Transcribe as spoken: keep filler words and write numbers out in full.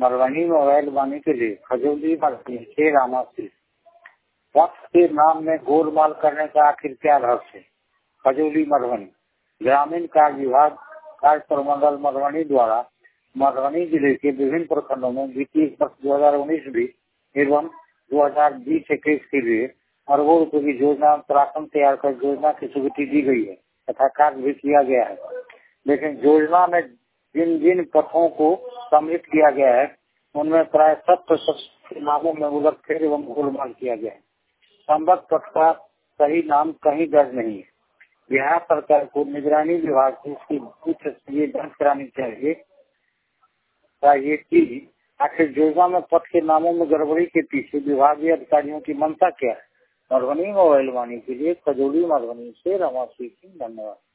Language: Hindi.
मधुबनी मोबाइल वाणी के लिए खजौली मधुबनी से रामासी। पथ के नाम में गोलमाल करने का आखिर क्या रहस्य है? खजौली मधुबनी ग्रामीण कार्य विभाग कार्य प्रमंडल मधुबनी द्वारा मधुबनी जिले के विभिन्न प्रखंडों में वित्तीय वर्ष दो हजार उन्नीस बीस एवं दो हजार बीस इक्कीस के लिए अरबों रुपए की योजना पराक्रम तैयार कर योजना की स्वीकृति दी गई है तथा कार्य भी किया गया है। लेकिन योजना में जिन जिन पथों को सम्मिलित किया गया है उनमें प्राय शत प्रतिशत नामों में उलटफेर एवं गोलमाल किया गया है। संबद्ध पथ का सही नाम कहीं दर्ज नहीं है। बिहार सरकार को निगरानी विभाग को इसकी ये जांच करानी चाहिए चाहिए कि आखिर योजना में पथ के नामों में गड़बड़ी के पीछे विभागीय अधिकारियों की मंशा क्या है। मधुबनी मोबाइल वाणी के लिए खजौली मधुबनी से रमा सिंह, धन्यवाद।